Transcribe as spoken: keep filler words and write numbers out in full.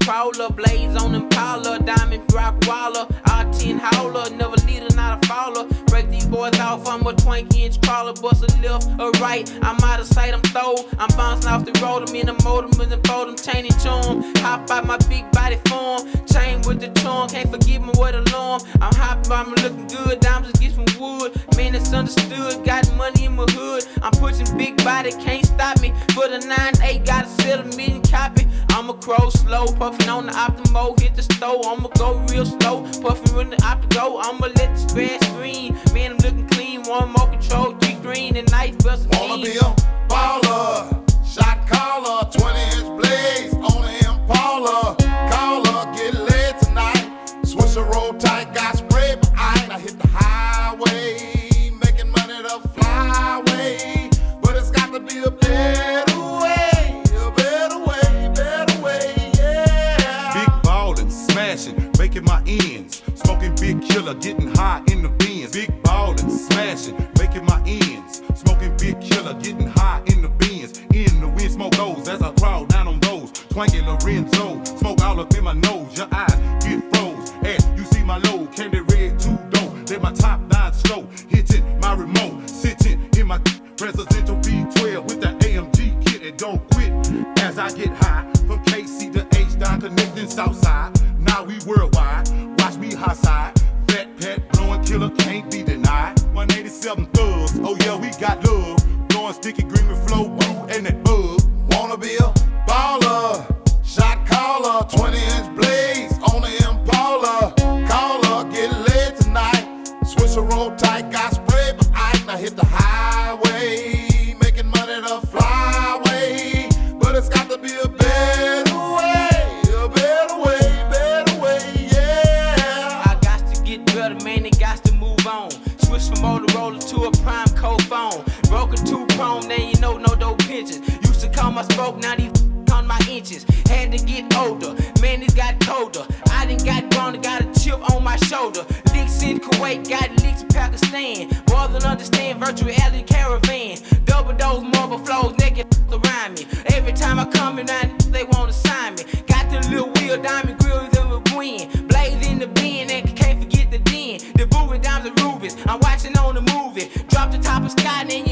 crawler, blaze on Impala, diamond rock waller, R ten howler, never leader, not a faller. Break these boys off, I'm a twenty inch crawler, bust a left or right, I'm out of sight, I'm throw. I'm bouncing off the road, I'm in the motor, and fold them, chain and charm. Hop out my big body form, chain with the charm, can't forgive me with alarm. I'm hopping, I'm looking good, diamonds get some wood. Man, it's understood, got money in my hood. I'm pushing big body, can't stop me. For the nine eight, gotta sell a million copy. I'ma crow slow, puffin' on the Optimo, hit the stove. I'ma go real slow, puffin' when the Optigo. I'ma let the grass green. Man, I'm looking clean, one more control, G green and nice bustin' Wanna be a baller, shot caller, twenty inch blaze on the Impala. Caller, get laid tonight. Switch a roll tight, got spray, but I ain't. I hit the highway, making money the flyway. But it's got to be a better way, a better way, better way, yeah. Big ballin', smashing, making my ends. Smoking big killer, getting high in the bins. Big ballin', smashing, making my ends. Smoking big killer, getting high in the bins. In the wind, smoke those as I crawl down on those. Twangin' Lorenzo, smoke all up in my nose. Your eyes get froze, and you see my load. Candy red, too dope. Let my top nine slow, hitting my remote, sitting in my presidential V twelve with the A M G kit and don't quit as I get high. From K C to H down connecting Southside. Now we worldwide. Watch me high side. Fat Pat blowing killer can't be denied. one eighty-seven thugs. Oh yeah, we got love. Blowing sticky green with flow, brew and that bug. Wanna be a baller, shot caller, twenty inch blaze on the Impala. Caller, get laid tonight. Switch a roll tight, got spray, but I ain't. I hit the highway, making money the flyway. But it's got to be a better way, a better way, better way, yeah. I got to get better, man, it got to move on. Switch from Motorola to a prime cold phone. Broken two prone, then you know no dope pinches. Used to call my spoke, now these on my inches. Had to get older, man, it got colder. I done got grown, got a chip on my shoulder. Licks in Kuwait, got licks in Pakistan. More than understand, virtual reality caravan. Double dose, marble flows, naked around me. Every time I come in, they want to sign me. Got the little wheel, diamond grills in the wind. Blaze in the bin, and can't forget the den. The booby dimes and rubies, I'm watching on the movie. Drop the top of sky, then